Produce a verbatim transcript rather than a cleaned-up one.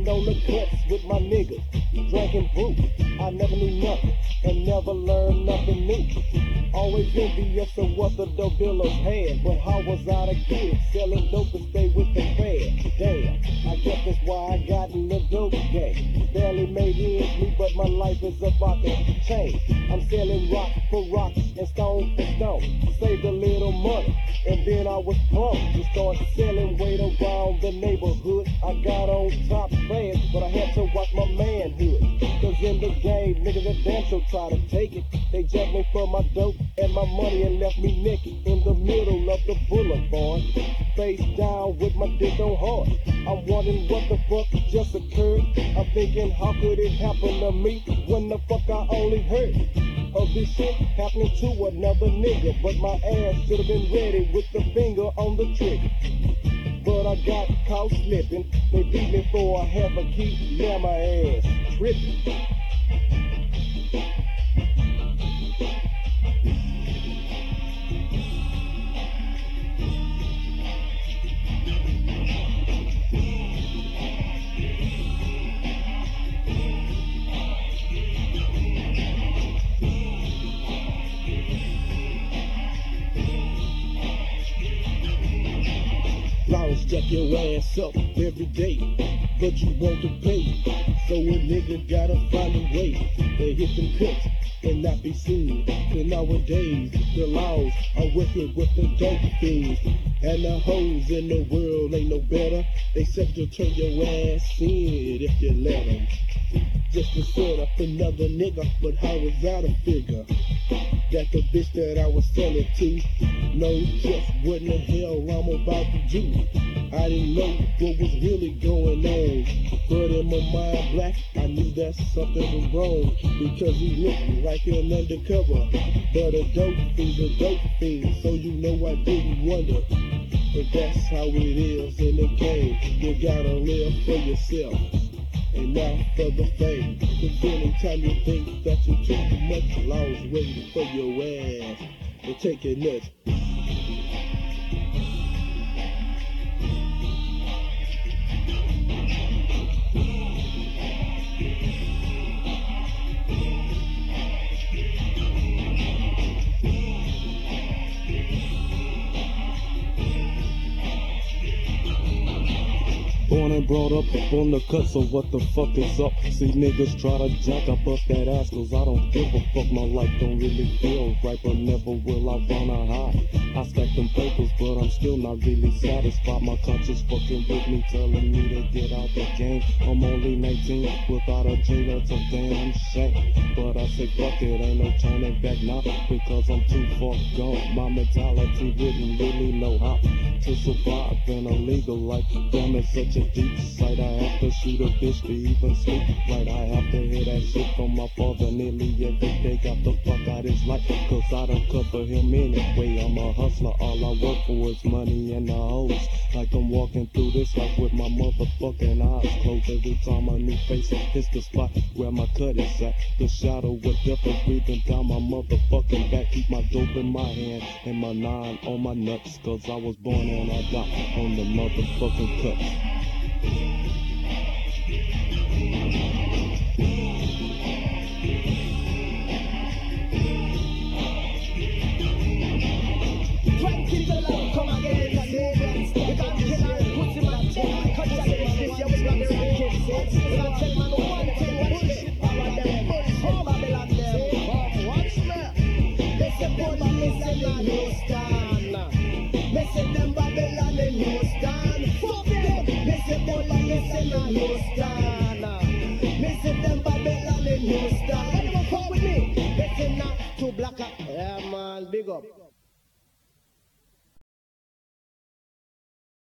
Chilling on the cuts with my niggas, drinking brew. I never knew nothing and never learned nothing new. Always envious of what the dope dealers had, but how was I a kid selling dope to stay with the fad? Damn, I guess that's why I got in the dope game. Barely made ends meet, but my life is about to change. I'm selling rock for rock and stone for stone. Saved a little money, and then I was pumped to start selling weight around the neighborhood. I got on top fast, but I had to watch my manhood. Cause in the game, niggas that damn sure try to take it. They jacked me for my dope and my money and left me naked in the middle of the boulevard. Face down with my dick on hard. I'm wondering what the fuck just occurred. I'm thinking, how could it happen to me when the fuck I only heard of this shit happening to another nigga? But my ass should have been ready with the finger on the trigger. But I got caught slipping. They beat me for a half a key. Now my ass tripping. Laws jack your ass up every day, but you want to pay. So a nigga gotta find a way to hit them cuts and not be seen. Cause nowadays the laws are working with the dope fiends, and the hoes in the world ain't no better. They said to turn your ass in if you let them. Just to set up another nigga, but how was I to figure that the bitch that I was selling to knows just what in the hell I'm about to do? I didn't know what was really going on, but in my mind black, I knew that something was wrong, because he looked like an undercover. But a dope fiend's a dope fiend, so you know I didn't wonder. But that's how it is in the game. You gotta live for yourself and not for the fame. Cause anytime you think that you're too much, laws waiting for your ass to take a nut. Born and brought up on the cut, so what the fuck is up? See niggas try to jack, I bust that ass cause I don't give a fuck. My life don't really feel right, but never will I wanna hide. I stack them papers, but I'm still not really satisfied. My conscience fucking with me, telling me to get out the game. I'm only nineteen, without a dream, that's a damn shame. But I say fuck it, ain't no turning back now, because I'm too far gone. My mentality wouldn't really know how to survive in a legal life. Damn, it's such a deep sight. I have to shoot a bitch to even sleep right. I have to hear that shit from my father nearly every day. Got the fuck out his life, cause I don't cover him anyway. I'm a hustler, all I work for is money and the hoes. Like I'm walking through this life with my motherfucking eyes closed. Every time a new face hits the spot where my cut is at, the shadow of death is breathing down my motherfucking back. Keep my dope in my hand and my nine on my nuts, cause I was born and I die on the motherfucking cuts. Yeah, man, big up.